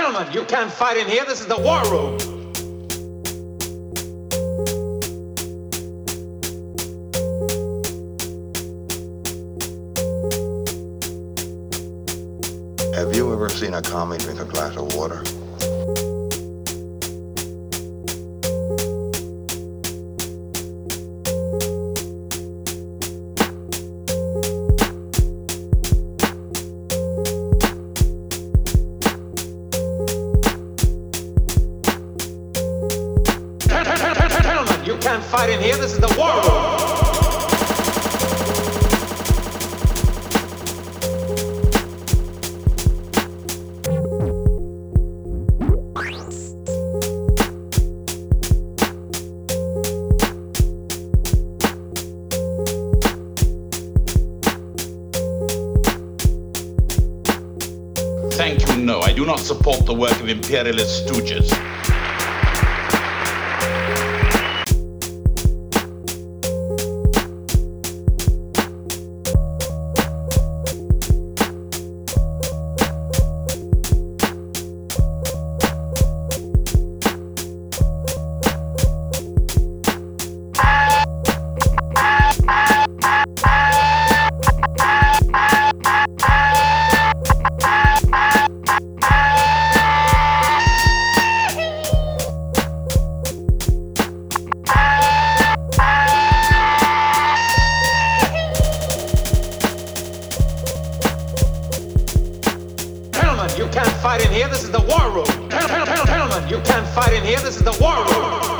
Gentlemen, you can't fight in here. This is the war room. Have you ever seen a commie drink a glass of water? Gentlemen, you can't fight in here. This is the war room. Thank you, no. I do not support the work of imperialist stooges. You can't fight in here. This is the war room. Gentlemen, you can't fight in here. This is the war room.